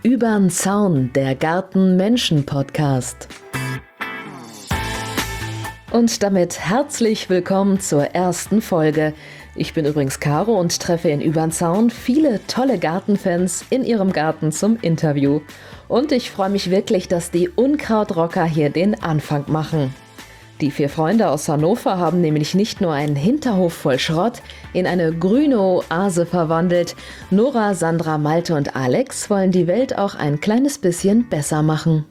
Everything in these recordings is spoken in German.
Übern Zaun, der Garten-Menschen-Podcast. Und damit herzlich willkommen zur ersten Folge. Ich bin übrigens Caro und treffe in Übern Zaun viele tolle Gartenfans in ihrem Garten zum Interview. Und ich freue mich wirklich, dass die Unkrautrocker hier den Anfang machen. Die 4 Freunde aus Hannover haben nämlich nicht nur einen Hinterhof voll Schrott in eine grüne Oase verwandelt. Nora, Sandra, Malte und Alex wollen die Welt auch ein kleines bisschen besser machen.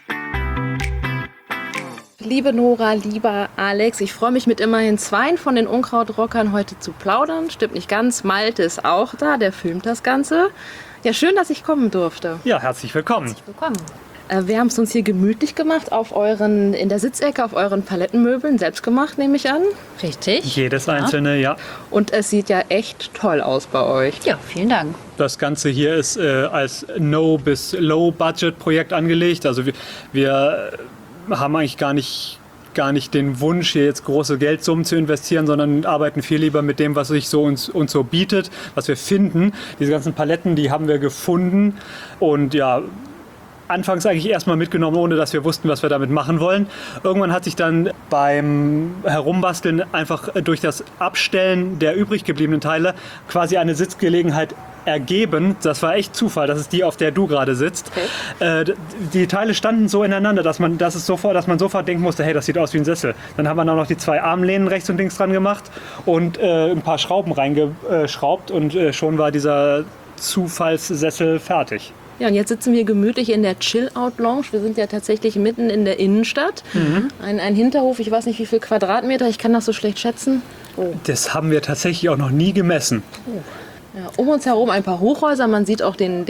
Liebe Nora, lieber Alex, ich freue mich mit immerhin 2 von den Unkrautrockern heute zu plaudern. Stimmt nicht ganz, Malte ist auch da, der filmt das Ganze. Ja, schön, dass ich kommen durfte. Ja, herzlich willkommen. Herzlich willkommen. Wir haben es uns hier gemütlich gemacht in der Sitzecke auf euren Palettenmöbeln, selbst gemacht, nehme ich an. Richtig. Jedes einzelne, ja. Und es sieht ja echt toll aus bei euch. Ja, vielen Dank. Das Ganze hier ist als No- bis Low-Budget-Projekt angelegt. Also wir haben eigentlich gar nicht den Wunsch, hier jetzt große Geldsummen zu investieren, sondern arbeiten viel lieber mit dem, was sich so uns so bietet, was wir finden. Diese ganzen Paletten, die haben wir gefunden und ja, anfangs eigentlich erstmal mitgenommen, ohne dass wir wussten, was wir damit machen wollen. Irgendwann hat sich dann beim Herumbasteln einfach durch das Abstellen der übrig gebliebenen Teile quasi eine Sitzgelegenheit ergeben. Das war echt Zufall, das ist die, auf der du gerade sitzt. Okay. Die Teile standen so ineinander, dass man sofort denken musste, hey, das sieht aus wie ein Sessel. Dann haben wir da noch die 2 Armlehnen rechts und links dran gemacht und ein paar Schrauben reingeschraubt und schon war dieser Zufallssessel fertig. Ja, und jetzt sitzen wir gemütlich in der Chill-Out-Lounge. Wir sind ja tatsächlich mitten in der Innenstadt. Ein Hinterhof, ich weiß nicht wie viel Quadratmeter, ich kann das so schlecht schätzen. Oh. Das haben wir tatsächlich auch noch nie gemessen. Oh. Ja, um uns herum ein paar Hochhäuser, man sieht auch den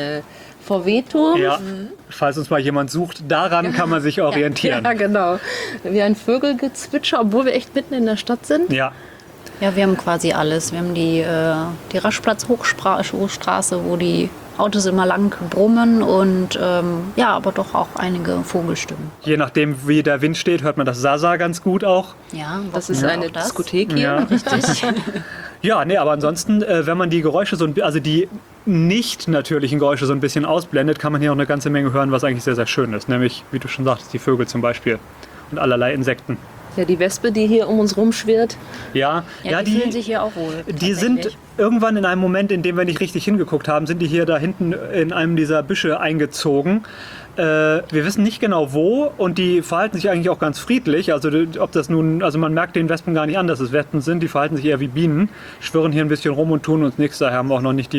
VW-Turm. Ja, falls uns mal jemand sucht, daran kann man sich orientieren. Ja, genau. Wie ein Vögelgezwitscher, obwohl wir echt mitten in der Stadt sind. Ja. Ja, wir haben quasi alles. Wir haben die Raschplatz-Hochstraße, wo die Autos immer lang brummen und aber doch auch einige Vogelstimmen. Je nachdem, wie der Wind steht, hört man das Sasa ganz gut auch. Ja, das ist eine Diskothek hier. Ja. Richtig. Ja, nee, aber ansonsten, wenn man die Geräusche die nicht natürlichen Geräusche so ein bisschen ausblendet, kann man hier auch eine ganze Menge hören, was eigentlich sehr, sehr schön ist. Nämlich, wie du schon sagtest, die Vögel zum Beispiel und allerlei Insekten. Ja, die Wespe, die hier um uns rumschwirrt. Ja, die fühlen sich hier auch wohl. Die sind irgendwann in einem Moment, in dem wir nicht richtig hingeguckt haben, sind die hier da hinten in einem dieser Büsche eingezogen. Wir wissen nicht genau wo und die verhalten sich eigentlich auch ganz friedlich. Also man merkt den Wespen gar nicht an, dass es Wespen sind. Die verhalten sich eher wie Bienen, schwirren hier ein bisschen rum und tun uns nichts. Daher haben wir auch noch nicht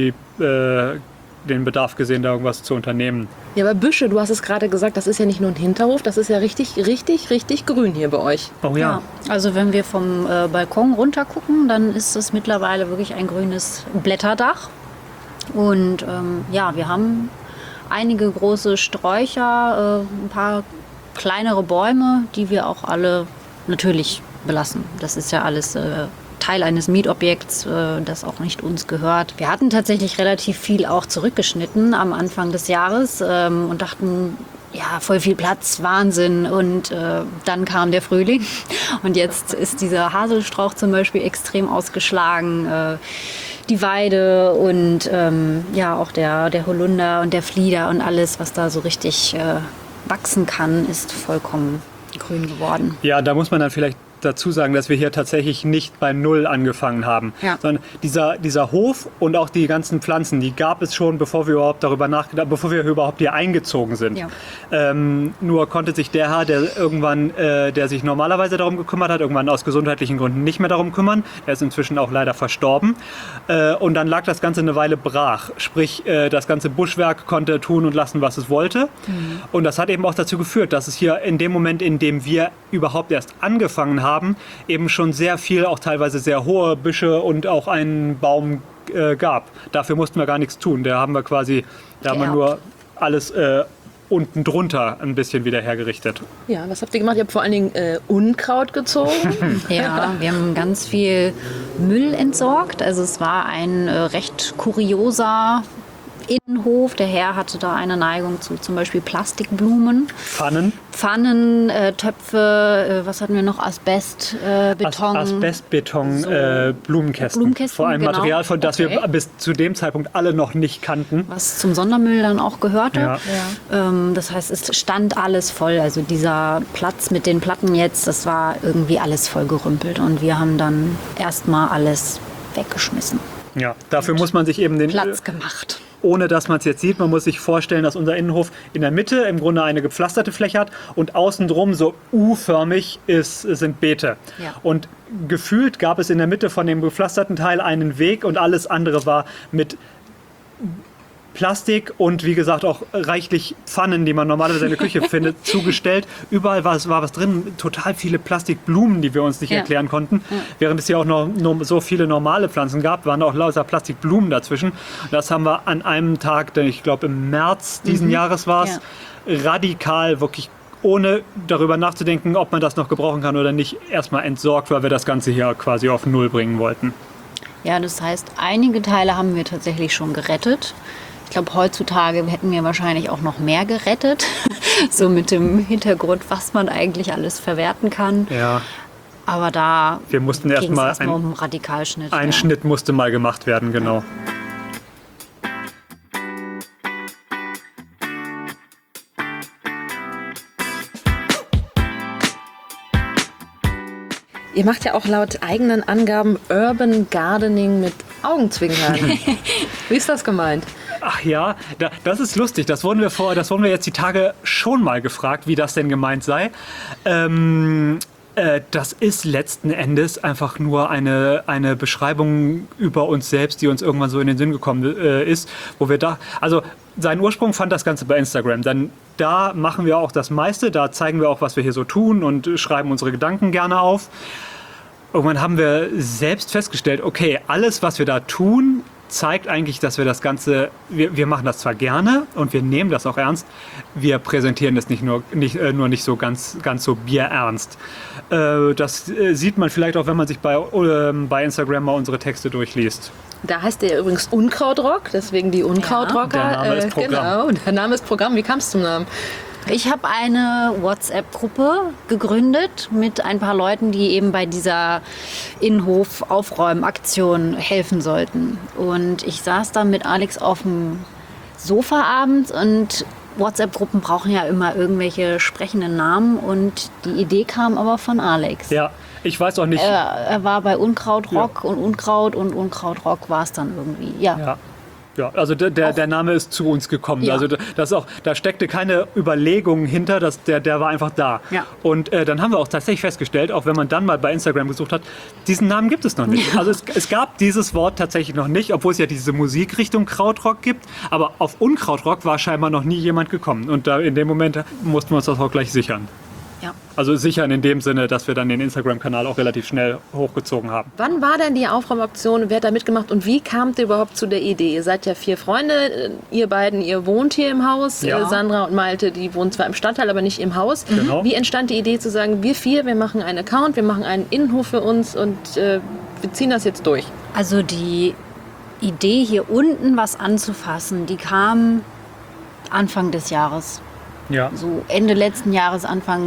den Bedarf gesehen, da irgendwas zu unternehmen. Ja, aber Büsche, du hast es gerade gesagt, das ist ja nicht nur ein Hinterhof, das ist ja richtig, richtig, richtig grün hier bei euch. Oh ja. Also wenn wir vom Balkon runter gucken, dann ist es mittlerweile wirklich ein grünes Blätterdach. Und wir haben einige große Sträucher, ein paar kleinere Bäume, die wir auch alle natürlich belassen. Das ist ja alles Teil eines Mietobjekts, das auch nicht uns gehört. Wir hatten tatsächlich relativ viel auch zurückgeschnitten am Anfang des Jahres und dachten, ja, voll viel Platz, Wahnsinn. Und dann kam der Frühling und jetzt ist dieser Haselstrauch zum Beispiel extrem ausgeschlagen. Die Weide und auch der Holunder und der Flieder und alles, was da so richtig wachsen kann, ist vollkommen grün geworden. Ja, da muss man dann vielleicht dazu sagen, dass wir hier tatsächlich nicht bei Null angefangen haben, sondern dieser Hof und auch die ganzen Pflanzen, die gab es schon, bevor wir überhaupt hier eingezogen sind. Ja. Nur konnte sich der Herr, der sich normalerweise darum gekümmert hat, irgendwann aus gesundheitlichen Gründen nicht mehr darum kümmern. Er ist inzwischen auch leider verstorben. Und dann lag das Ganze eine Weile brach. Sprich, das ganze Buschwerk konnte tun und lassen, was es wollte. Mhm. Und das hat eben auch dazu geführt, dass es hier in dem Moment, in dem wir überhaupt erst angefangen haben, eben schon sehr viel, auch teilweise sehr hohe Büsche und auch einen Baum gab. Dafür mussten wir gar nichts tun. Da haben wir nur alles unten drunter ein bisschen wieder hergerichtet. Ja, was habt ihr gemacht? Ihr habt vor allen Dingen Unkraut gezogen. Ja, wir haben ganz viel Müll entsorgt. Also es war ein recht kurioser Innenhof. Der Herr hatte da eine Neigung zu zum Beispiel Plastikblumen. Pfannen, Töpfe, was hatten wir noch? Asbest, Beton. Asbestbeton, So. Blumenkästen. Vor allem genau. Material, von das wir bis zu dem Zeitpunkt alle noch nicht kannten. Was zum Sondermüll dann auch gehörte. Ja. Das heißt, es stand alles voll. Also dieser Platz mit den Platten jetzt, das war irgendwie alles voll gerümpelt. Und wir haben dann erstmal alles weggeschmissen. Ja, dafür muss man sich eben den Platz gemacht. Ohne dass man es jetzt sieht, man muss sich vorstellen, dass unser Innenhof in der Mitte im Grunde eine gepflasterte Fläche hat und außen drum so U-förmig sind Beete. Ja. Und gefühlt gab es in der Mitte von dem gepflasterten Teil einen Weg und alles andere war mit Plastik und wie gesagt auch reichlich Pfannen, die man normalerweise in der Küche findet, zugestellt. Überall war was drin, total viele Plastikblumen, die wir uns nicht erklären konnten. Ja. Während es ja auch noch so viele normale Pflanzen gab, waren auch lauter Plastikblumen dazwischen. Das haben wir an einem Tag, ich glaube im März diesen Jahres war es, radikal wirklich ohne darüber nachzudenken, ob man das noch gebrauchen kann oder nicht, erstmal entsorgt, weil wir das Ganze hier quasi auf Null bringen wollten. Ja, das heißt, einige Teile haben wir tatsächlich schon gerettet. Ich glaube, heutzutage hätten wir wahrscheinlich auch noch mehr gerettet. So mit dem Hintergrund, was man eigentlich alles verwerten kann. Ja. Aber wir mussten erstmal um einen Radikalschnitt. Ein Schnitt musste mal gemacht werden, genau. Ihr macht ja auch laut eigenen Angaben Urban Gardening mit Augenzwinkern. Wie ist das gemeint? Ach ja, das ist lustig. Das wurden wir jetzt die Tage schon mal gefragt, wie das denn gemeint sei. Das ist letzten Endes einfach nur eine Beschreibung über uns selbst, die uns irgendwann so in den Sinn gekommen ist, wo wir also seinen Ursprung fand das Ganze bei Instagram. Dann da machen wir auch das meiste, da zeigen wir auch, was wir hier so tun und schreiben unsere Gedanken gerne auf. Irgendwann haben wir selbst festgestellt, okay, alles, was wir da tun, zeigt eigentlich, dass wir das Ganze, wir machen das zwar gerne und wir nehmen das auch ernst, wir präsentieren das nicht so ganz so bierernst. Das sieht man vielleicht auch, wenn man sich bei Instagram mal unsere Texte durchliest. Da heißt der übrigens Unkrautrock, deswegen die Unkrautrocker. Der Name ist Programm. Genau, der Name ist Programm. Wie kam es zum Namen? Ich habe eine WhatsApp-Gruppe gegründet mit ein paar Leuten, die eben bei dieser Innenhof-Aufräumaktion helfen sollten. Und ich saß da mit Alex auf dem Sofa abends und WhatsApp-Gruppen brauchen ja immer irgendwelche sprechenden Namen und die Idee kam aber von Alex. Ja, ich weiß auch nicht. Er war bei Unkrautrock und Unkrautrock war es dann irgendwie. Ja. Ja, also der Name ist zu uns gekommen. Ja. Also da steckte keine Überlegung hinter, der war einfach da. Ja. Und dann haben wir auch tatsächlich festgestellt, auch wenn man dann mal bei Instagram gesucht hat, diesen Namen gibt es noch nicht. Ja. Also es gab dieses Wort tatsächlich noch nicht, obwohl es ja diese Musikrichtung Krautrock gibt. Aber auf Unkrautrock war scheinbar noch nie jemand gekommen. Und da in dem Moment mussten wir uns das auch gleich sichern. Ja. Also sichern in dem Sinne, dass wir dann den Instagram-Kanal auch relativ schnell hochgezogen haben. Wann war denn die Aufräumaktion? Wer hat da mitgemacht und wie kamt ihr überhaupt zu der Idee? Ihr seid ja 4 Freunde, ihr beiden, ihr wohnt hier im Haus. Ja. Sandra und Malte, die wohnen zwar im Stadtteil, aber nicht im Haus. Genau. Wie entstand die Idee zu sagen, wir machen einen Account, wir machen einen Innenhof für uns und wir ziehen das jetzt durch? Also die Idee, hier unten was anzufassen, die kam Anfang des Jahres. Ja. So Ende letzten Jahres, Anfang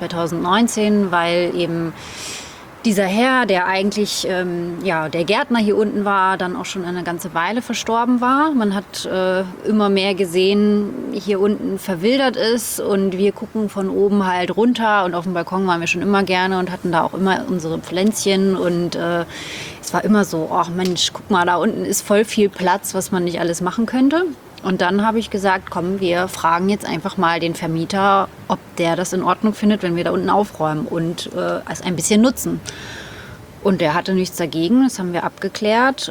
2019, weil eben dieser Herr, der eigentlich der Gärtner hier unten war, dann auch schon eine ganze Weile verstorben war. Man hat immer mehr gesehen, hier unten verwildert ist und wir gucken von oben halt runter und auf dem Balkon waren wir schon immer gerne und hatten da auch immer unsere Pflänzchen und es war immer so, ach Mensch, guck mal, da unten ist voll viel Platz, was man nicht alles machen könnte. Und dann habe ich gesagt, komm, wir fragen jetzt einfach mal den Vermieter, ob der das in Ordnung findet, wenn wir da unten aufräumen und es ein bisschen nutzen. Und der hatte nichts dagegen, das haben wir abgeklärt.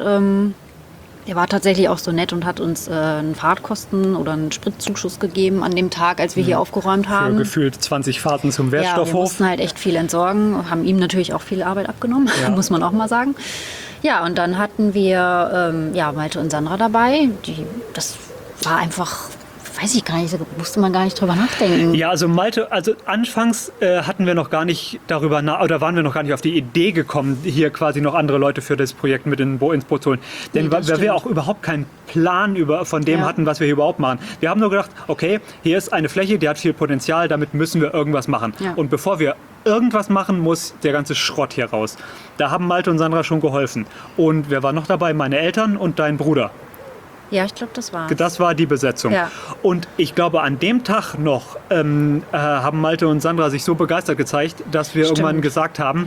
Der war tatsächlich auch so nett und hat uns einen Fahrtkosten oder einen Spritzuschuss gegeben an dem Tag, als wir hier aufgeräumt haben. Für gefühlt 20 Fahrten zum Wertstoffhof. Ja, wir mussten halt echt viel entsorgen, haben ihm natürlich auch viel Arbeit abgenommen, muss man auch mal sagen. Ja, und dann hatten wir Malte und Sandra dabei. Das war einfach weiß ich gar nicht, da musste man gar nicht drüber nachdenken. Ja, also Malte, also anfangs hatten wir noch gar nicht darüber oder waren wir noch gar nicht auf die Idee gekommen, hier quasi noch andere Leute für das Projekt mit ins Boot zu holen. Denn weil wir auch überhaupt keinen Plan von dem hatten, was wir hier überhaupt machen. Wir haben nur gedacht, okay, hier ist eine Fläche, die hat viel Potenzial, damit müssen wir irgendwas machen. Ja. Und bevor wir irgendwas machen, muss der ganze Schrott hier raus. Da haben Malte und Sandra schon geholfen. Und wer war noch dabei? Meine Eltern und dein Bruder. Ja, ich glaube, das war. Das war die Besetzung. Ja. Und ich glaube, an dem Tag noch haben Malte und Sandra sich so begeistert gezeigt, dass wir irgendwann gesagt haben,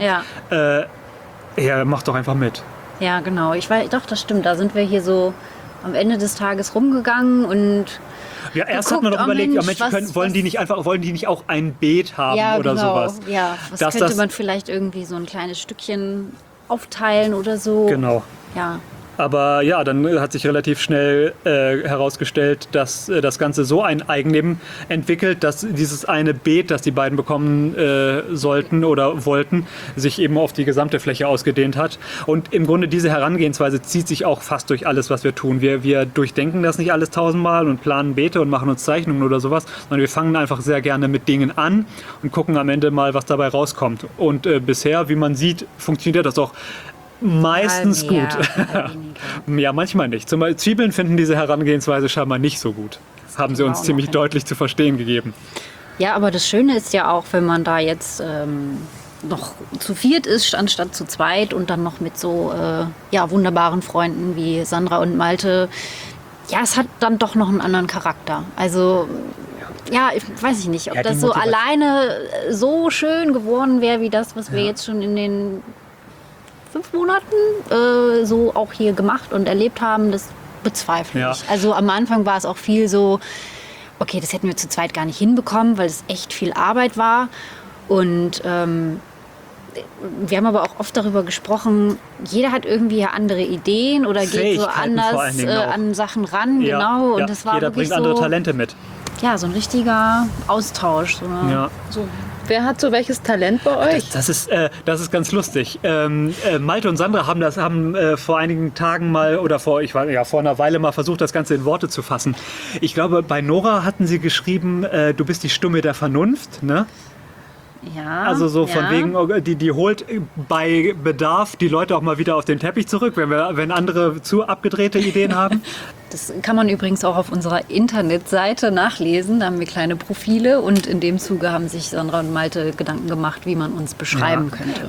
ja, mach doch einfach mit. Ja, genau. Doch, das stimmt. Da sind wir hier so am Ende des Tages rumgegangen und ja, erst hat man noch überlegt, wollen die nicht auch ein Beet haben oder sowas? Ja, könnte man vielleicht irgendwie so ein kleines Stückchen aufteilen oder so. Genau. Ja. Aber ja, dann hat sich relativ schnell herausgestellt, dass das Ganze so ein Eigenleben entwickelt, dass dieses eine Beet, das die beiden bekommen sollten oder wollten, sich eben auf die gesamte Fläche ausgedehnt hat. Und im Grunde diese Herangehensweise zieht sich auch fast durch alles, was wir tun. Wir durchdenken das nicht alles tausendmal und planen Beete und machen uns Zeichnungen oder sowas, sondern wir fangen einfach sehr gerne mit Dingen an und gucken am Ende mal, was dabei rauskommt. Und bisher, wie man sieht, funktioniert das auch meistens gut. Ja, manchmal nicht. Zum Beispiel Zwiebeln finden diese Herangehensweise scheinbar nicht so gut. Das haben sie uns ziemlich deutlich zu verstehen gegeben. Ja, aber das Schöne ist ja auch, wenn man da jetzt noch zu viert ist, anstatt zu zweit und dann noch mit so wunderbaren Freunden wie Sandra und Malte. Ja, es hat dann doch noch einen anderen Charakter. Also ja, weiß ich nicht, ob das so alleine so schön geworden wäre, wie das, was wir jetzt schon in den 5 Monaten so auch hier gemacht und erlebt haben, das bezweifle ich. Also am Anfang war es auch viel so, okay, das hätten wir zu zweit gar nicht hinbekommen, weil es echt viel Arbeit war. Und wir haben aber auch oft darüber gesprochen, jeder hat irgendwie andere Ideen oder geht so anders an Sachen ran. Ja, genau. Und das war jeder bringt andere Talente mit. Ja, so ein richtiger Austausch. So. Wer hat so welches Talent bei euch? Das ist ganz lustig. Malte und Sandra haben vor einigen Tagen mal oder vor einer Weile mal versucht, das Ganze in Worte zu fassen. Ich glaube, bei Nora hatten sie geschrieben, du bist die Stimme der Vernunft, ne? Ja. Also so von wegen, die holt bei Bedarf die Leute auch mal wieder auf den Teppich zurück, wenn andere zu abgedrehte Ideen haben. Das kann man übrigens auch auf unserer Internetseite nachlesen. Da haben wir kleine Profile und in dem Zuge haben sich Sandra und Malte Gedanken gemacht, wie man uns beschreiben könnte.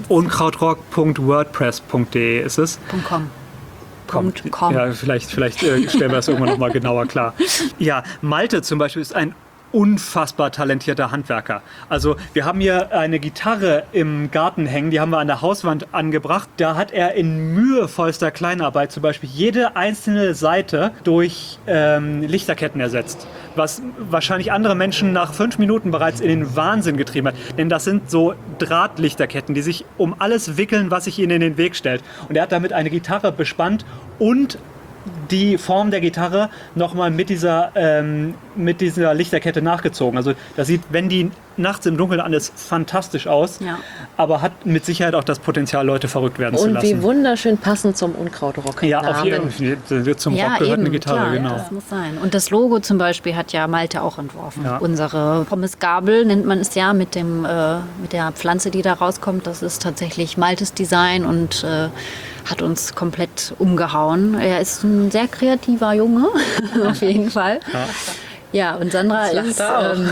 Unkrautrock.wordpress.de ist es. .com. Ja, vielleicht stellen wir das irgendwann noch mal genauer klar. Ja, Malte zum Beispiel ist ein unfassbar talentierter Handwerker. Also wir haben hier eine Gitarre im Garten hängen, die haben wir an der Hauswand angebracht. Da hat er in mühevollster Kleinarbeit zum Beispiel jede einzelne Seite durch Lichterketten ersetzt. Was wahrscheinlich andere Menschen nach 5 Minuten bereits in den Wahnsinn getrieben hat. Denn das sind so Drahtlichterketten, die sich um alles wickeln, was sich ihnen in den Weg stellt. Und er hat damit eine Gitarre bespannt und die Form der Gitarre nochmal mit dieser Lichterkette nachgezogen. Also das sieht, wenn die nachts im Dunkeln an ist, fantastisch aus, aber hat mit Sicherheit auch das Potenzial, Leute verrückt werden zu lassen. Und wie wunderschön passend zum Unkrautrock. Ja, auf jeden Fall. Zum Rock gehört eine Gitarre, klar, genau. Ja, das muss sein. Und das Logo zum Beispiel hat ja Malte auch entworfen. Ja. Unsere Pommesgabel nennt man es ja mit der Pflanze, die da rauskommt. Das ist tatsächlich Maltes Design und hat uns komplett umgehauen. Er ist ein sehr kreativer Junge, auf jeden Fall. Ja, und Sandra ist...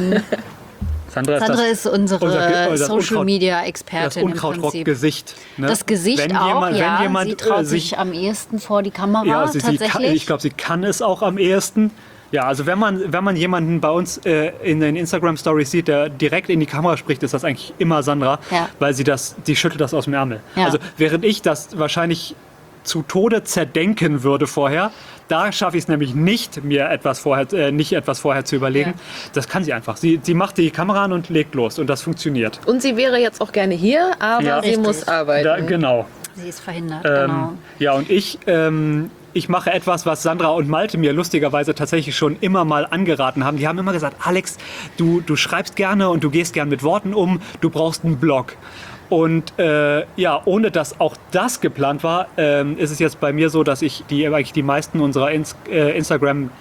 Sandra ist unsere Social-Media-Expertin im Prinzip. Das Gesicht. Ne? Das Gesicht sie traut sich am ehesten vor die Kamera, tatsächlich. Ich glaube, sie kann es auch am ehesten. Ja, also wenn man jemanden bei uns in den Instagram-Stories sieht, der direkt in die Kamera spricht, ist das eigentlich immer Sandra, weil sie schüttelt das aus dem Ärmel. Ja. Also während ich das wahrscheinlich zu Tode zerdenken würde vorher, da schaffe ich es nämlich nicht, mir etwas vorher zu überlegen. Ja. Das kann sie einfach. Sie macht die Kamera an und legt los und das funktioniert. Und sie wäre jetzt auch gerne hier, aber sie muss arbeiten. Genau. Sie ist verhindert, genau. Ja, und ich mache etwas, was Sandra und Malte mir lustigerweise tatsächlich schon immer mal angeraten haben. Die haben immer gesagt, Alex, du schreibst gerne und du gehst gern mit Worten um, du brauchst einen Blog. Und ohne dass auch das geplant war, ist es jetzt bei mir so, dass ich eigentlich die meisten unserer Instagram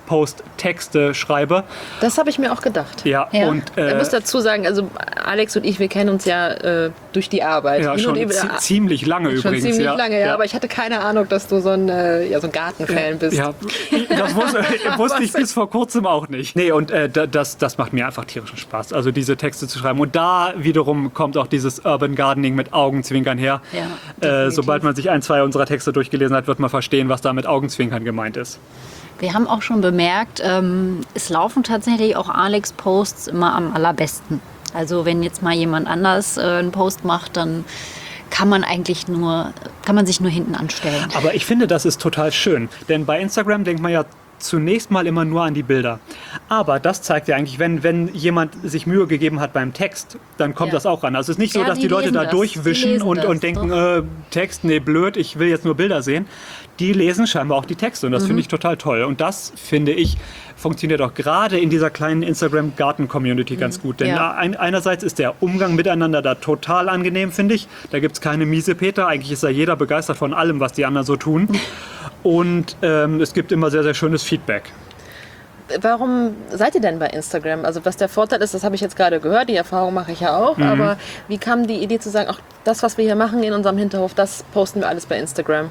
Post-Texte schreibe. Das habe ich mir auch gedacht. Ja, Ja. und Ich muss dazu sagen, also Alex und ich, wir kennen uns ja durch die Arbeit. ja, Hin und schon wieder- ziemlich lange schon übrigens. ziemlich ja. lange, ja, aber ich hatte keine Ahnung, dass du so ein Gartenfan bist. Ja, das wusste ich bis vor kurzem auch nicht. Nee, und das macht mir einfach tierischen Spaß, also diese Texte zu schreiben. Und da wiederum kommt auch dieses Urban Gardening mit Augenzwinkern her. Ja, definitiv. Sobald man sich 1, 2 unserer Texte durchgelesen hat, wird man verstehen, was da mit Augenzwinkern gemeint ist. Wir haben auch schon bemerkt, es laufen tatsächlich auch Alex-Posts immer am allerbesten. Also wenn jetzt mal jemand anders einen Post macht, dann kann man sich nur hinten anstellen. Aber ich finde, das ist total schön. Denn bei Instagram denkt man ja zunächst mal immer nur an die Bilder. Aber das zeigt ja eigentlich, wenn jemand sich Mühe gegeben hat beim Text, dann kommt Ja. das auch ran. Also es ist nicht so, Ja, dass die die Leute lesen da das. Die durchwischen lesen das, und denken, Text, nee, blöd, ich will jetzt nur Bilder sehen. Die lesen scheinbar auch die Texte und das finde ich total toll. Und das, finde ich, funktioniert auch gerade in dieser kleinen Instagram-Garten-Community ganz gut. Denn Ja. einerseits ist der Umgang miteinander da total angenehm, finde ich. Da gibt es keine Miesepeter. Eigentlich ist da jeder begeistert von allem, was die anderen so tun. Und es gibt immer sehr, sehr schönes Feedback. Warum seid ihr denn bei Instagram? Also was der Vorteil ist, das habe ich jetzt gerade gehört, die Erfahrung mache ich ja auch, aber wie kam die Idee zu sagen, ach, das, was wir hier machen in unserem Hinterhof, das posten wir alles bei Instagram?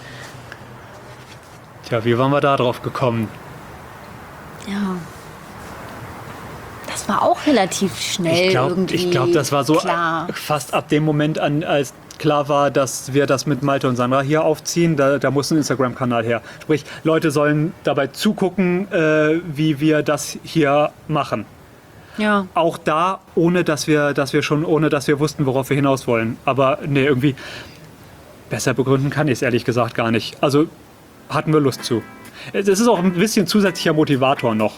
Tja, wie waren wir da drauf gekommen? Ja. Das war auch relativ schnell irgendwie Ich glaube, das war so klar. fast ab dem Moment an, als klar war, dass wir das mit Malte und Sandra hier aufziehen. Da muss ein Instagram-Kanal her. Sprich, Leute sollen dabei zugucken, wie wir das hier machen. Ja. Auch da, ohne dass wir wussten, worauf wir hinaus wollen. Aber nee, irgendwie besser begründen kann ich es ehrlich gesagt gar nicht. Also hatten wir Lust zu. Es ist auch ein bisschen zusätzlicher Motivator noch.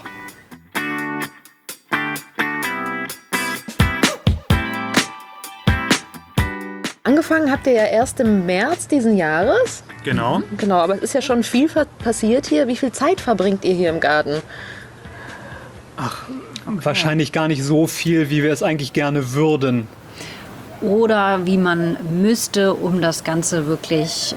Angefangen habt ihr ja erst im März diesen Jahres. Genau. Genau, aber es ist ja schon viel passiert hier. Wie viel Zeit verbringt ihr hier im Garten? Wahrscheinlich gar nicht so viel, wie wir es eigentlich gerne würden. Oder wie man müsste, um das Ganze wirklich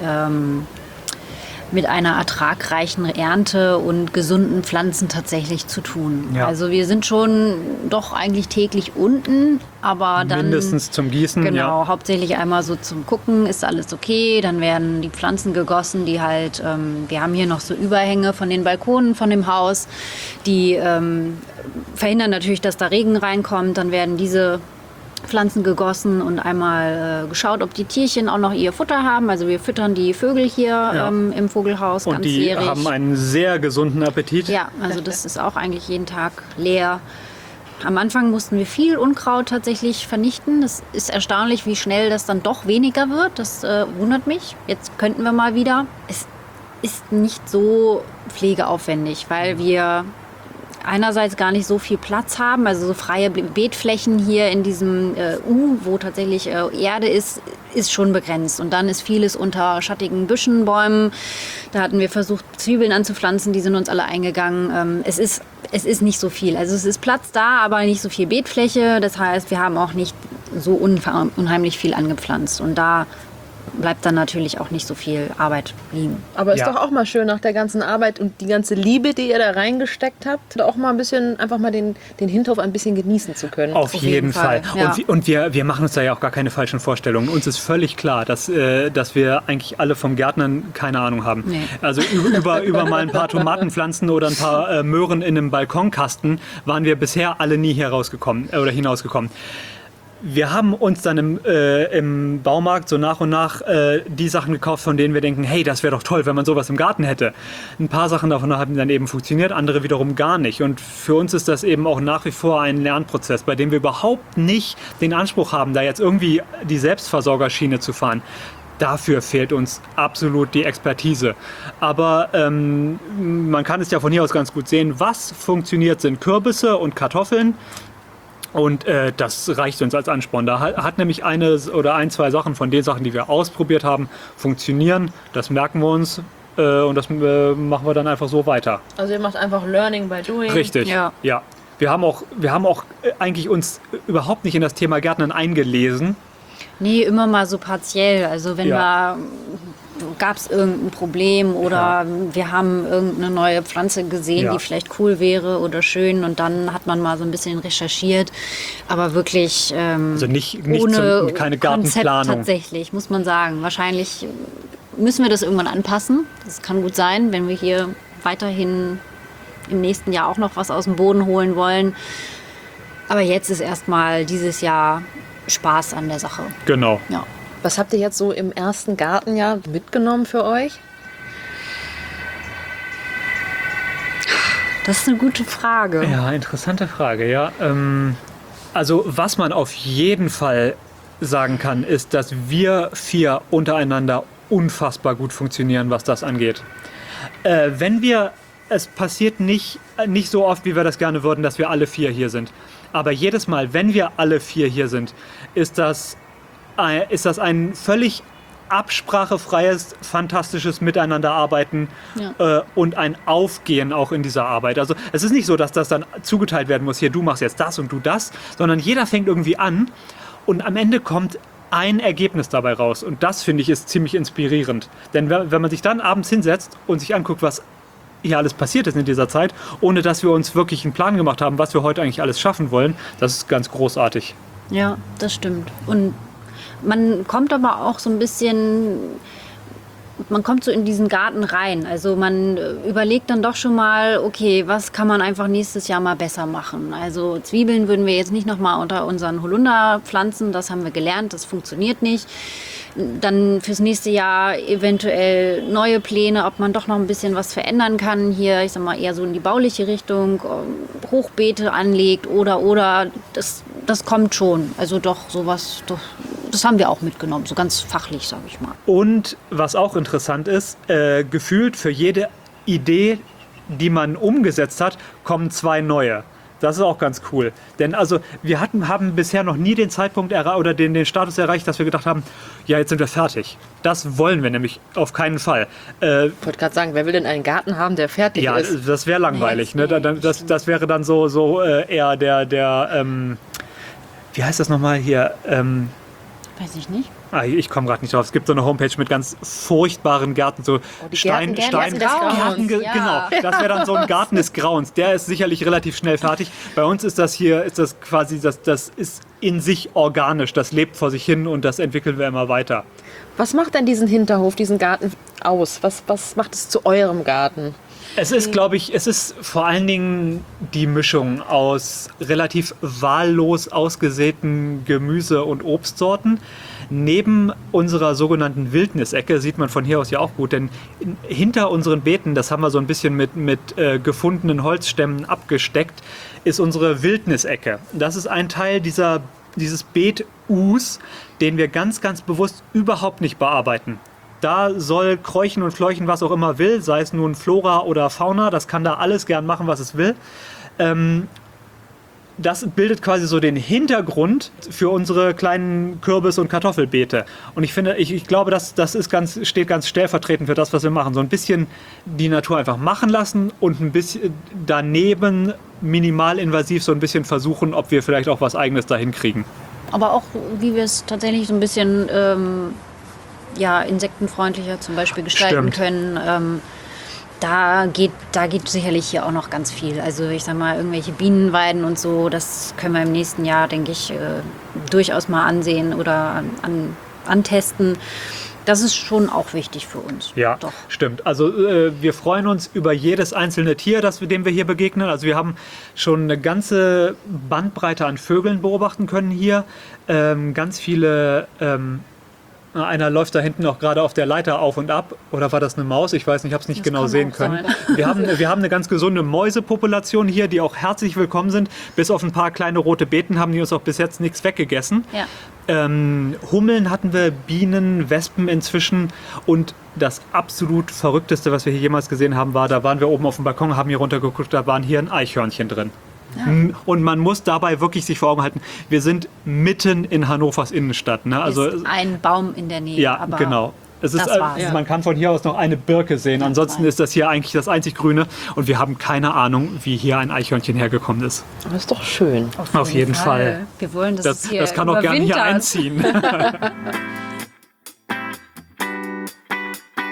mit einer ertragreichen Ernte und gesunden Pflanzen tatsächlich zu tun. Ja. Also wir sind schon doch eigentlich täglich unten, aber dann Mindestens zum Gießen. genau, Ja. hauptsächlich einmal so zum Gucken, ist alles okay. Dann werden die Pflanzen gegossen, die halt, wir haben hier noch so Überhänge von den Balkonen von dem Haus, die verhindern natürlich, dass da Regen reinkommt. Dann werden diese Pflanzen gegossen und einmal geschaut, ob die Tierchen auch noch ihr Futter haben. Also wir füttern die Vögel hier im Vogelhaus Und die ganzjährig. haben einen sehr gesunden Appetit. Ja, also das ist auch eigentlich jeden Tag leer. Am Anfang mussten wir viel Unkraut tatsächlich vernichten. Das ist erstaunlich, wie schnell das dann doch weniger wird. Das wundert mich. Jetzt könnten wir mal wieder. Es ist nicht so pflegeaufwendig, weil wir einerseits gar nicht so viel Platz haben, also so freie Beetflächen hier in diesem wo tatsächlich Erde ist schon begrenzt. Und dann ist vieles unter schattigen Büschen, Bäumen. Da hatten wir versucht, Zwiebeln anzupflanzen, die sind uns alle eingegangen. Es ist nicht so viel. Also es ist Platz da, aber nicht so viel Beetfläche. Das heißt, wir haben auch nicht so unheimlich viel angepflanzt. Und da bleibt dann natürlich auch nicht so viel Arbeit liegen. Aber ist Ja. doch auch mal schön nach der ganzen Arbeit und die ganze Liebe, die ihr da reingesteckt habt, auch mal ein bisschen, einfach mal den Hinterhof ein bisschen genießen zu können. Auf jeden Fall. Ja. Und wir machen uns da ja auch gar keine falschen Vorstellungen. Uns ist völlig klar, dass wir eigentlich alle vom Gärtnern keine Ahnung haben. Nee. Also über mal ein paar Tomatenpflanzen oder ein paar Möhren in einem Balkonkasten waren wir bisher alle nie hinausgekommen. Wir haben uns dann im Baumarkt so nach und nach die Sachen gekauft, von denen wir denken, hey, das wäre doch toll, wenn man sowas im Garten hätte. Ein paar Sachen davon haben dann eben funktioniert, andere wiederum gar nicht. Und für uns ist das eben auch nach wie vor ein Lernprozess, bei dem wir überhaupt nicht den Anspruch haben, da jetzt irgendwie die Selbstversorgerschiene zu fahren. Dafür fehlt uns absolut die Expertise. Aber man kann es ja von hier aus ganz gut sehen, was funktioniert, sind Kürbisse und Kartoffeln. Und das reicht uns als Ansporn. Da hat nämlich ein, zwei Sachen von den Sachen, die wir ausprobiert haben, funktionieren. Das merken wir uns und das machen wir dann einfach so weiter. Also ihr macht einfach Learning by Doing. Richtig. Ja. Ja. Wir haben auch eigentlich uns überhaupt nicht in das Thema Gärtnern eingelesen. Nee, immer mal so partiell. Also wenn Ja. gab es irgendein Problem oder wir haben irgendeine neue Pflanze gesehen, die vielleicht cool wäre oder schön und dann hat man mal so ein bisschen recherchiert, aber wirklich Also nicht ohne keine Konzept Gartenplanung. tatsächlich, muss man sagen. Wahrscheinlich müssen wir das irgendwann anpassen. Das kann gut sein, wenn wir hier weiterhin im nächsten Jahr auch noch was aus dem Boden holen wollen. Aber jetzt ist erstmal dieses Jahr Spaß an der Sache. Genau. Ja. Was habt ihr jetzt so im ersten Gartenjahr mitgenommen für euch? Das ist eine gute Frage. Ja, interessante Frage, ja. Also was man auf jeden Fall sagen kann, ist, dass wir 4 untereinander unfassbar gut funktionieren, was das angeht. Es passiert nicht so oft, wie wir das gerne würden, dass wir alle 4 hier sind. Aber jedes Mal, wenn wir alle 4 hier sind, ist das ein völlig absprachefreies, fantastisches Miteinanderarbeiten und ein Aufgehen auch in dieser Arbeit. Also es ist nicht so, dass das dann zugeteilt werden muss, hier du machst jetzt das und du das, sondern jeder fängt irgendwie an und am Ende kommt ein Ergebnis dabei raus. Und das, finde ich, ist ziemlich inspirierend. Denn wenn man sich dann abends hinsetzt und sich anguckt, was hier alles passiert ist in dieser Zeit, ohne dass wir uns wirklich einen Plan gemacht haben, was wir heute eigentlich alles schaffen wollen, das ist ganz großartig. Ja, das stimmt. Und man kommt aber auch so ein bisschen, man kommt so in diesen Garten rein. Also man überlegt dann doch schon mal, okay, was kann man einfach nächstes Jahr mal besser machen? Also Zwiebeln würden wir jetzt nicht nochmal unter unseren Holunder pflanzen, das haben wir gelernt, das funktioniert nicht. Dann fürs nächste Jahr eventuell neue Pläne, ob man doch noch ein bisschen was verändern kann. Hier, ich sag mal, eher so in die bauliche Richtung, Hochbeete anlegt oder. Das kommt schon. Also doch sowas, das haben wir auch mitgenommen, so ganz fachlich, sage ich mal. Und was auch interessant ist, gefühlt für jede Idee, die man umgesetzt hat, kommen 2 neue. Das ist auch ganz cool. Denn also wir haben bisher noch nie den Zeitpunkt oder den Status erreicht, dass wir gedacht haben, ja, jetzt sind wir fertig. Das wollen wir nämlich auf keinen Fall. Ich wollte gerade sagen, wer will denn einen Garten haben, der fertig ist? Ja, das wäre langweilig. Ne? Das wäre dann so eher der wie heißt das nochmal hier? Weiß ich nicht. Ich komme gerade nicht drauf. Es gibt so eine Homepage mit ganz furchtbaren Gärten, so Gärten des Grauens. Ja. Genau. Das wäre dann so ein Garten des Grauens. Der ist sicherlich relativ schnell fertig. Bei uns ist das quasi, das ist in sich organisch. Das lebt vor sich hin und das entwickeln wir immer weiter. Was macht denn diesen Hinterhof, diesen Garten aus? Was macht es zu eurem Garten? Es ist, glaube ich, vor allen Dingen die Mischung aus relativ wahllos ausgesäten Gemüse- und Obstsorten. Neben unserer sogenannten Wildnisecke sieht man von hier aus ja auch gut, denn hinter unseren Beeten, das haben wir so ein bisschen mit gefundenen Holzstämmen abgesteckt, ist unsere Wildnisecke. Das ist ein Teil dieses Beet-Us, den wir ganz, ganz bewusst überhaupt nicht bearbeiten. Da soll kräuchen und fleuchen, was auch immer will, sei es nun Flora oder Fauna, das kann da alles gern machen, was es will. Das bildet quasi so den Hintergrund für unsere kleinen Kürbis- und Kartoffelbeete. Und ich glaube, das steht ganz stellvertretend für das, was wir machen. So ein bisschen die Natur einfach machen lassen und ein bisschen daneben minimalinvasiv so ein bisschen versuchen, ob wir vielleicht auch was Eigenes dahin kriegen. Aber auch, wie wir es tatsächlich so ein bisschen insektenfreundlicher zum Beispiel gestalten können. Da geht sicherlich hier auch noch ganz viel. Also ich sag mal, irgendwelche Bienenweiden und so, das können wir im nächsten Jahr, denke ich, durchaus mal ansehen oder antesten. Das ist schon auch wichtig für uns. Ja, doch. Stimmt. Also wir freuen uns über jedes einzelne Tier, dem wir hier begegnen. Also wir haben schon eine ganze Bandbreite an Vögeln beobachten können hier. Ganz viele... einer läuft da hinten auch gerade auf der Leiter auf und ab. Oder war das eine Maus? Ich weiß nicht, ich habe es nicht genau sehen können. Wir haben eine ganz gesunde Mäusepopulation hier, die auch herzlich willkommen sind. Bis auf ein paar kleine rote Beeten haben die uns auch bis jetzt nichts weggegessen. Ja. Hummeln hatten wir, Bienen, Wespen inzwischen. Und das absolut Verrückteste, was wir hier jemals gesehen haben, da waren wir oben auf dem Balkon, haben hier runtergeguckt, da waren hier ein Eichhörnchen drin. Ja. Und man muss dabei wirklich sich vor Augen halten, wir sind mitten in Hannovers Innenstadt. Ne? Also ist ein Baum in der Nähe. Ja, aber genau. Man kann von hier aus noch eine Birke sehen. Ansonsten ist das hier eigentlich das einzig Grüne. Und wir haben keine Ahnung, wie hier ein Eichhörnchen hergekommen ist. Das ist doch schön. Auf jeden Fall. Wir wollen das hier das kann auch gerne hier einziehen.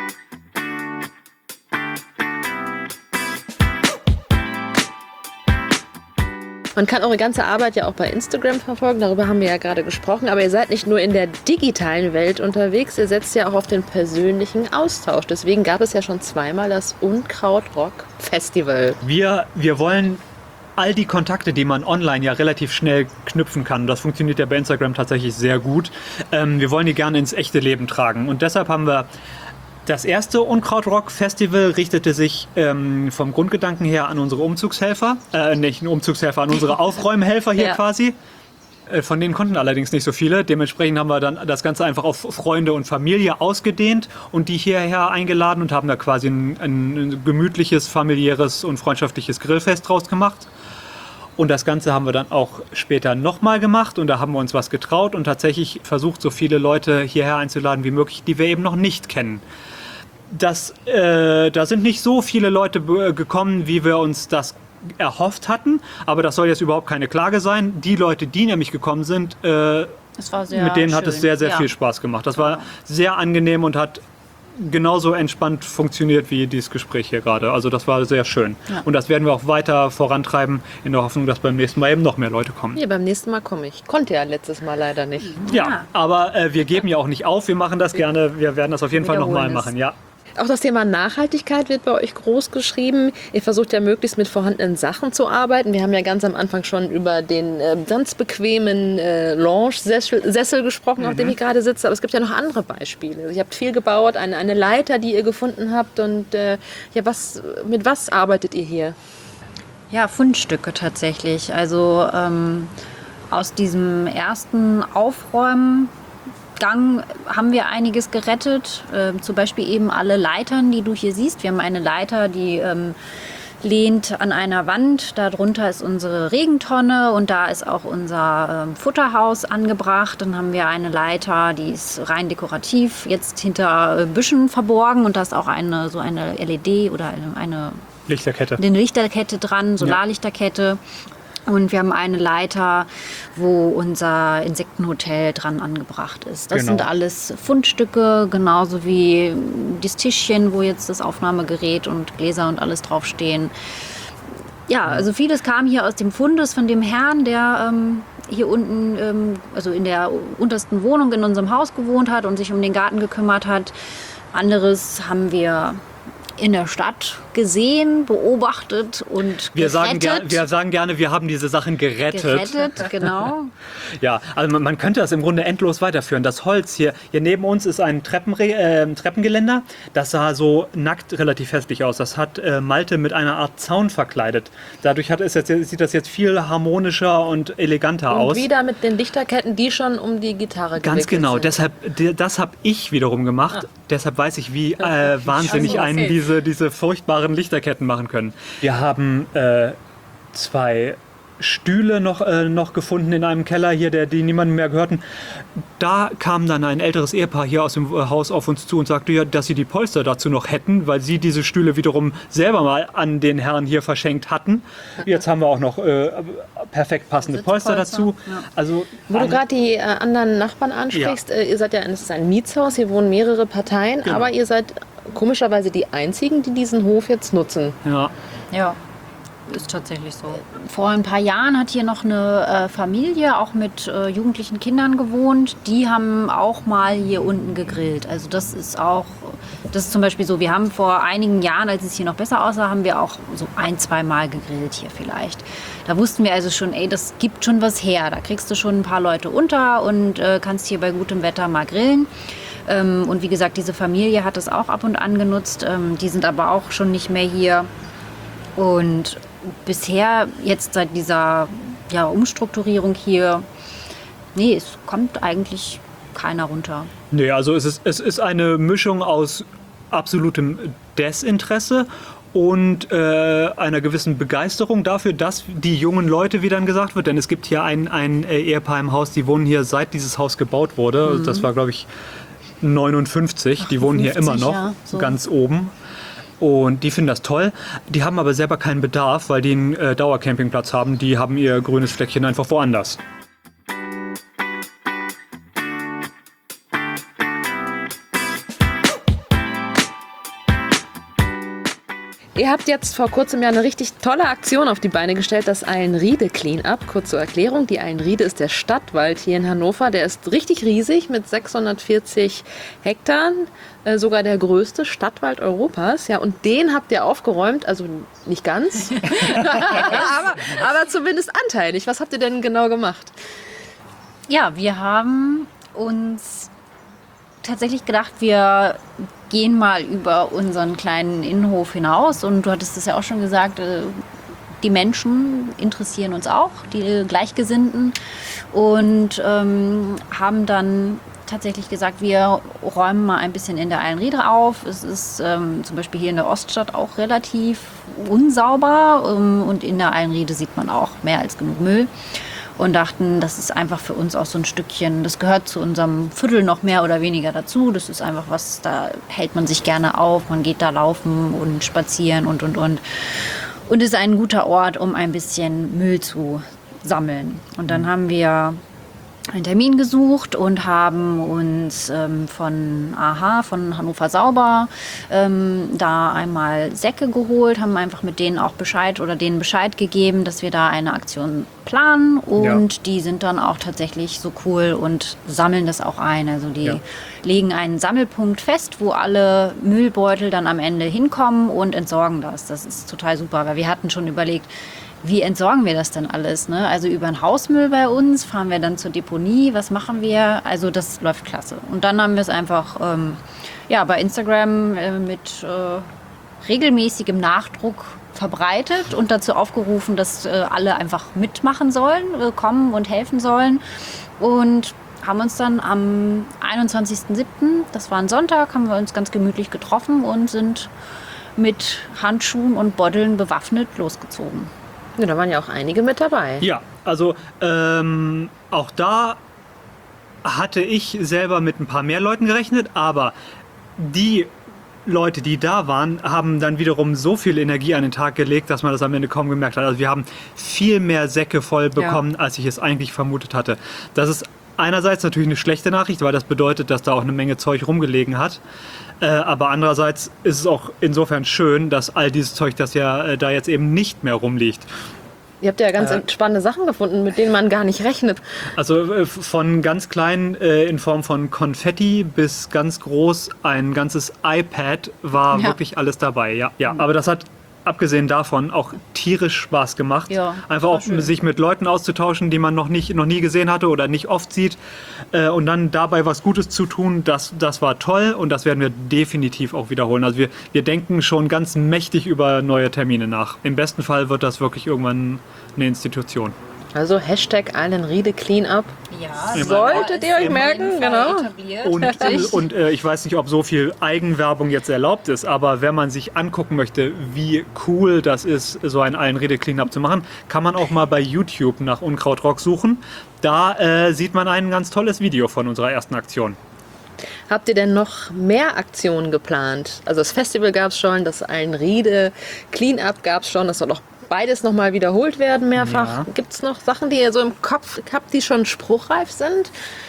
Man kann eure ganze Arbeit ja auch bei Instagram verfolgen, darüber haben wir ja gerade gesprochen, aber ihr seid nicht nur in der digitalen Welt unterwegs, ihr setzt ja auch auf den persönlichen Austausch. Deswegen gab es ja schon zweimal das Unkrautrock Festival. Wir wollen all die Kontakte, die man online ja relativ schnell knüpfen kann, das funktioniert ja bei Instagram tatsächlich sehr gut, wir wollen die gerne ins echte Leben tragen. Und deshalb haben wir das erste Unkrautrock-Festival richtete sich vom Grundgedanken her an unsere Umzugshelfer, nicht Umzugshelfer, an unsere Aufräumhelfer hier quasi. Von denen konnten allerdings nicht so viele. Dementsprechend haben wir dann das Ganze einfach auf Freunde und Familie ausgedehnt und die hierher eingeladen und haben da quasi ein gemütliches, familiäres und freundschaftliches Grillfest draus gemacht. Und das Ganze haben wir dann auch später nochmal gemacht und da haben wir uns was getraut und tatsächlich versucht, so viele Leute hierher einzuladen wie möglich, die wir eben noch nicht kennen. Da sind nicht so viele Leute gekommen, wie wir uns das erhofft hatten, aber das soll jetzt überhaupt keine Klage sein. Die Leute, die nämlich gekommen sind, mit denen hat es sehr, sehr viel Spaß gemacht. Das war sehr angenehm und hat genauso entspannt funktioniert wie dieses Gespräch hier gerade. Also das war sehr schön. Ja. Und das werden wir auch weiter vorantreiben, in der Hoffnung, dass beim nächsten Mal eben noch mehr Leute kommen. Ja, beim nächsten Mal komme ich. Konnte ja letztes Mal leider nicht. Ja, aber wir geben ja auch nicht auf. Wir machen das gerne. Wir werden das auf jeden Fall nochmal machen. Ja. Auch das Thema Nachhaltigkeit wird bei euch groß geschrieben. Ihr versucht ja möglichst mit vorhandenen Sachen zu arbeiten. Wir haben ja ganz am Anfang schon über den ganz bequemen Lounge-Sessel gesprochen, auf dem ich gerade sitze. Aber es gibt ja noch andere Beispiele. Ihr habt viel gebaut, eine Leiter, die ihr gefunden habt. Und mit was arbeitet ihr hier? Ja, Fundstücke tatsächlich. Also aus diesem ersten Aufräumen haben wir einiges gerettet, zum Beispiel eben alle Leitern, die du hier siehst. Wir haben eine Leiter, die lehnt an einer Wand, darunter ist unsere Regentonne und da ist auch unser Futterhaus angebracht. Dann haben wir eine Leiter, die ist rein dekorativ, jetzt hinter Büschen verborgen und da ist auch eine LED oder eine Lichterkette dran, Solarlichterkette. Und wir haben eine Leiter, wo unser Insektenhotel dran angebracht ist. Das sind alles Fundstücke, genauso wie das Tischchen, wo jetzt das Aufnahmegerät und Gläser und alles draufstehen. Ja, also vieles kam hier aus dem Fundus von dem Herrn, der hier unten, also in der untersten Wohnung in unserem Haus gewohnt hat und sich um den Garten gekümmert hat. Anderes haben wir in der Stadt gesehen, beobachtet und gerettet. Wir sagen gerne, wir haben diese Sachen gerettet. Gerettet, genau. Ja, also man könnte das im Grunde endlos weiterführen. Das Holz hier neben uns ist ein Treppengeländer. Das sah so nackt relativ hässlich aus. Das hat Malte mit einer Art Zaun verkleidet. Dadurch sieht das jetzt viel harmonischer und eleganter aus. Und wieder mit den Lichterketten, die schon um die Gitarre Ganz genau. sind. Das habe ich wiederum gemacht. Deshalb weiß ich, wie wahnsinnig diese furchtbaren Lichterketten machen können. Wir haben 2 Stühle noch gefunden in einem Keller hier, die niemandem mehr gehörten. Da kam dann ein älteres Ehepaar hier aus dem Haus auf uns zu und sagte, ja, dass sie die Polster dazu noch hätten, weil sie diese Stühle wiederum selber mal an den Herrn hier verschenkt hatten. Jetzt haben wir auch noch perfekt passende Polster dazu. Ja. Also, wo du gerade die anderen Nachbarn ansprichst, ihr seid ja, es ist ein Mietshaus, hier wohnen mehrere Parteien, aber ihr seid komischerweise die Einzigen, die diesen Hof jetzt nutzen. Ja, ist tatsächlich so. Vor ein paar Jahren hat hier noch eine Familie, auch mit jugendlichen Kindern gewohnt. Die haben auch mal hier unten gegrillt. Also das ist zum Beispiel so, wir haben vor einigen Jahren, als es hier noch besser aussah, haben wir auch so 1-2 Mal gegrillt hier vielleicht. Da wussten wir also schon, das gibt schon was her. Da kriegst du schon ein paar Leute unter und kannst hier bei gutem Wetter mal grillen. Und wie gesagt, diese Familie hat das auch ab und an genutzt. Die sind aber auch schon nicht mehr hier. Und bisher, jetzt seit dieser Umstrukturierung hier, es kommt eigentlich keiner runter. Nee, also es ist eine Mischung aus absolutem Desinteresse und einer gewissen Begeisterung dafür, dass die jungen Leute, wie dann gesagt wird, denn es gibt hier ein Ehepaar im Haus, die wohnen hier, seit dieses Haus gebaut wurde. Mhm. Das war, glaube ich, 59. Die wohnen hier immer noch, ganz oben. Und die finden das toll. Die haben aber selber keinen Bedarf, weil die einen Dauercampingplatz haben. Die haben ihr grünes Fleckchen einfach woanders. Ihr habt jetzt vor kurzem ja eine richtig tolle Aktion auf die Beine gestellt, das Eilenriede Cleanup. Kurz zur Erklärung, die Eilenriede ist der Stadtwald hier in Hannover. Der ist richtig riesig mit 640 Hektar, sogar der größte Stadtwald Europas. Ja, und den habt ihr aufgeräumt, also nicht ganz, aber zumindest anteilig. Was habt ihr denn genau gemacht? Ja, wir haben uns tatsächlich gedacht, wir gehen mal über unseren kleinen Innenhof hinaus. Und du hattest es ja auch schon gesagt, die Menschen interessieren uns auch, die Gleichgesinnten. Und haben dann tatsächlich gesagt, wir räumen mal ein bisschen in der Eilenriede auf. Es ist zum Beispiel hier in der Oststadt auch relativ unsauber. Und in der Eilenriede sieht man auch mehr als genug Müll. Und dachten, das ist einfach für uns auch so ein Stückchen, das gehört zu unserem Viertel noch mehr oder weniger dazu. Das ist einfach was, da hält man sich gerne auf, man geht da laufen und spazieren und. Und ist ein guter Ort, um ein bisschen Müll zu sammeln. Und dann haben wir einen Termin gesucht und haben uns von Hannover Sauber, da einmal Säcke geholt, haben einfach mit denen auch denen Bescheid gegeben, dass wir da eine Aktion planen und die sind dann auch tatsächlich so cool und sammeln das auch ein. Also die legen einen Sammelpunkt fest, wo alle Müllbeutel dann am Ende hinkommen und entsorgen das. Das ist total super, weil wir hatten schon überlegt, wie entsorgen wir das denn alles? Ne? Also über den Hausmüll bei uns, fahren wir dann zur Deponie, was machen wir? Also das läuft klasse. Und dann haben wir es einfach bei Instagram mit regelmäßigem Nachdruck verbreitet und dazu aufgerufen, dass alle einfach mitmachen sollen, kommen und helfen sollen. Und haben uns dann am 21.07., das war ein Sonntag, haben wir uns ganz gemütlich getroffen und sind mit Handschuhen und Boddeln bewaffnet losgezogen. Ja, da waren ja auch einige mit dabei. Ja, also auch da hatte ich selber mit ein paar mehr Leuten gerechnet, aber die Leute, die da waren, haben dann wiederum so viel Energie an den Tag gelegt, dass man das am Ende kaum gemerkt hat. Also wir haben viel mehr Säcke voll bekommen, als ich es eigentlich vermutet hatte. Das ist einerseits natürlich eine schlechte Nachricht, weil das bedeutet, dass da auch eine Menge Zeug rumgelegen hat. Aber andererseits ist es auch insofern schön, dass all dieses Zeug, das ja da jetzt eben nicht mehr rumliegt. Ihr habt ja ganz spannende Sachen gefunden, mit denen man gar nicht rechnet. Also von ganz klein in Form von Konfetti bis ganz groß ein ganzes iPad war wirklich alles dabei. Ja, aber das hat abgesehen davon auch tierisch Spaß gemacht. Ja, einfach auch sich mit Leuten auszutauschen, die man noch nie gesehen hatte oder nicht oft sieht. Und dann dabei was Gutes zu tun, das war toll und das werden wir definitiv auch wiederholen. Also wir denken schon ganz mächtig über neue Termine nach. Im besten Fall wird das wirklich irgendwann eine Institution. Also Hashtag Eilenriede Cleanup. Ja, solltet ihr euch merken, genau. Und ich weiß nicht, ob so viel Eigenwerbung jetzt erlaubt ist, aber wenn man sich angucken möchte, wie cool das ist, so ein Eilenriede Cleanup zu machen, kann man auch mal bei YouTube nach Unkrautrock suchen. Da sieht man ein ganz tolles Video von unserer ersten Aktion. Habt ihr denn noch mehr Aktionen geplant? Also das Festival gab es schon, das Eilenriede Cleanup gab es schon, das soll auch beides nochmal wiederholt werden, mehrfach. Ja. Gibt es noch Sachen, die ihr so im Kopf habt, die schon spruchreif sind?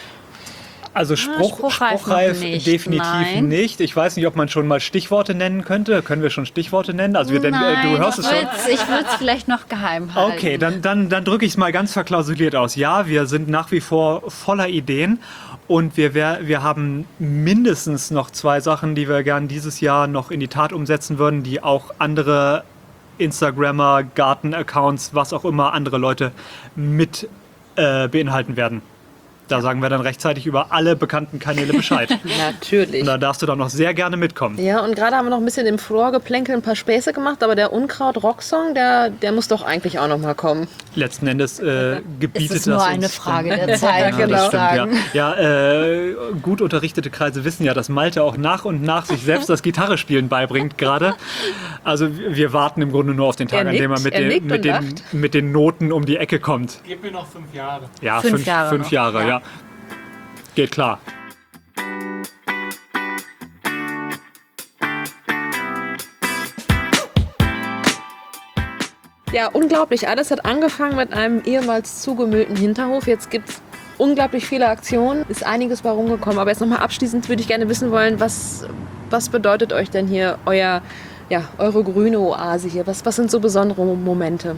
Also spruchreif definitiv nicht. Ich weiß nicht, ob man schon mal Stichworte nennen könnte. Können wir schon Stichworte nennen? Also du hörst es schon. Ich würde es vielleicht noch geheim halten. Okay, dann drücke ich es mal ganz verklausuliert aus. Ja, wir sind nach wie vor voller Ideen und wir haben mindestens noch 2 Sachen, die wir gern dieses Jahr noch in die Tat umsetzen würden, die auch andere Instagrammer, Garten-Accounts, was auch immer andere Leute mit beinhalten werden. Da sagen wir dann rechtzeitig über alle bekannten Kanäle Bescheid. Natürlich. Und da darfst du dann noch sehr gerne mitkommen. Ja, und gerade haben wir noch ein bisschen im Vorgeplänkel ein paar Späße gemacht, aber der Unkraut-Rock-Song, der muss doch eigentlich auch noch mal kommen. Letzten Endes gebietet das. Es ist nur eine Frage der Zeit, ja, das stimmt, ja, gut unterrichtete Kreise wissen ja, dass Malte auch nach und nach sich selbst das Gitarrespielen beibringt gerade. Also wir warten im Grunde nur auf den Tag, an dem er mit den Noten um die Ecke kommt. Gib mir noch 5 Jahre. Ja, 5 Jahre, ja. Geht klar. Ja, unglaublich. Alles hat angefangen mit einem ehemals zugemüllten Hinterhof. Jetzt gibt es unglaublich viele Aktionen. Ist einiges bei rumgekommen. Aber jetzt nochmal abschließend würde ich gerne wissen wollen, was bedeutet euch denn hier euer ja, eure grüne Oase hier? Was sind so besondere Momente?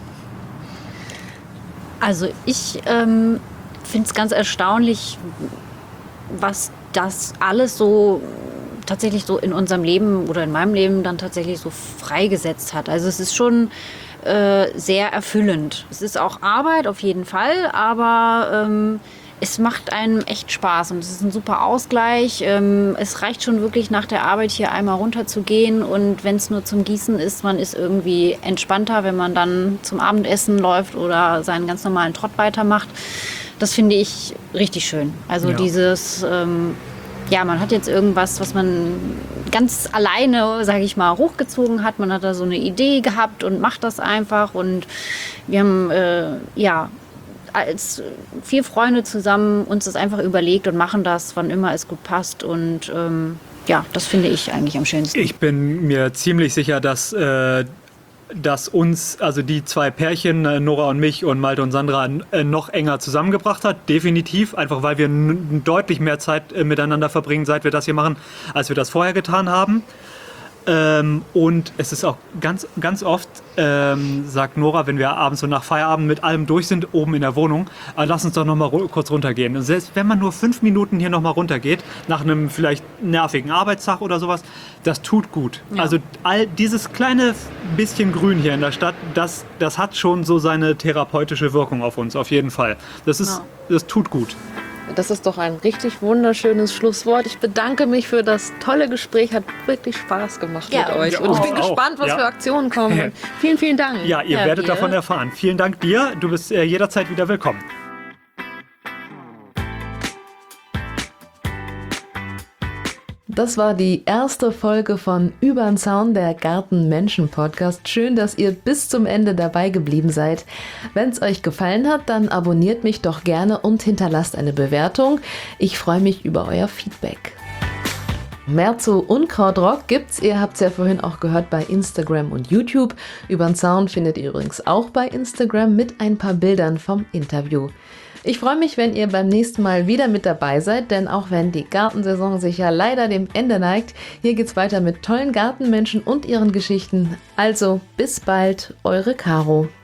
Also ich finde es ganz erstaunlich, was das alles so tatsächlich so in unserem Leben oder in meinem Leben dann tatsächlich so freigesetzt hat. Also es ist schon sehr erfüllend. Es ist auch Arbeit auf jeden Fall, aber es macht einem echt Spaß und es ist ein super Ausgleich. Es reicht schon wirklich nach der Arbeit hier einmal runter zu gehen und wenn es nur zum Gießen ist, man ist irgendwie entspannter, wenn man dann zum Abendessen läuft oder seinen ganz normalen Trott weitermacht. Das finde ich richtig schön. Also dieses, man hat jetzt irgendwas, was man ganz alleine, sage ich mal, hochgezogen hat. Man hat da so eine Idee gehabt und macht das einfach und wir haben, als 4 Freunde zusammen uns das einfach überlegt und machen das, wann immer es gut passt. Und das finde ich eigentlich am schönsten. Ich bin mir ziemlich sicher, dass uns, also die 2 Pärchen, Nora und mich und Malte und Sandra, noch enger zusammengebracht hat. Definitiv. Einfach weil wir deutlich mehr Zeit miteinander verbringen, seit wir das hier machen, als wir das vorher getan haben. Und es ist auch ganz oft, sagt Nora, wenn wir abends so nach Feierabend mit allem durch sind, oben in der Wohnung, lass uns doch noch mal kurz runtergehen. Und selbst wenn man nur 5 Minuten hier noch mal runtergeht, nach einem vielleicht nervigen Arbeitstag oder sowas, das tut gut. Ja. Also all dieses kleine bisschen Grün hier in der Stadt, das hat schon so seine therapeutische Wirkung auf uns, auf jeden Fall. Das tut gut. Das ist doch ein richtig wunderschönes Schlusswort. Ich bedanke mich für das tolle Gespräch. Hat wirklich Spaß gemacht mit euch. Und ich bin gespannt, was für Aktionen kommen. Vielen, vielen Dank. Ja, ihr werdet davon erfahren. Vielen Dank dir. Du bist jederzeit wieder willkommen. Das war die erste Folge von Übern Zaun, der Garten-Menschen-Podcast. Schön, dass ihr bis zum Ende dabei geblieben seid. Wenn es euch gefallen hat, dann abonniert mich doch gerne und hinterlasst eine Bewertung. Ich freue mich über euer Feedback. Mehr zu Unkrautrock gibt's, ihr habt es ja vorhin auch gehört, bei Instagram und YouTube. Übern Zaun findet ihr übrigens auch bei Instagram mit ein paar Bildern vom Interview. Ich freue mich, wenn ihr beim nächsten Mal wieder mit dabei seid, denn auch wenn die Gartensaison sich ja leider dem Ende neigt, hier geht's weiter mit tollen Gartenmenschen und ihren Geschichten. Also bis bald, eure Caro.